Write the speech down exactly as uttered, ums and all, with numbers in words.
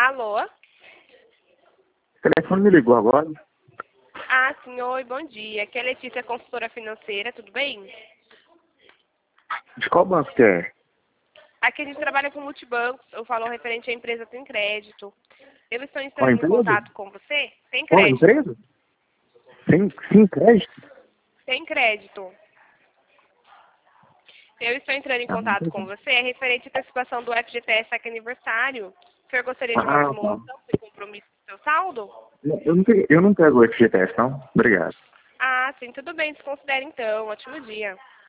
Alô? O telefone me ligou agora. Ah, sim, oi, bom dia. Aqui é a Letícia, consultora financeira, tudo bem? De qual banco que é? Aqui a gente trabalha com multibancos, eu falo referente à empresa Tem Crédito. Eu estou Qual entrando em empresa? contato com você? Tem Qual crédito? empresa? Sem, sem crédito? Tem crédito. Eu estou entrando em Ah, não contato tem com como. você, é referente à antecipação do F G T S aqui aniversário. O senhor gostaria de uma Ah, tá. simulação de compromisso do seu saldo? Eu não, pe- eu não pego o F G T S, não. Obrigado. Ah, sim, tudo bem, desconsidere então. Ótimo dia.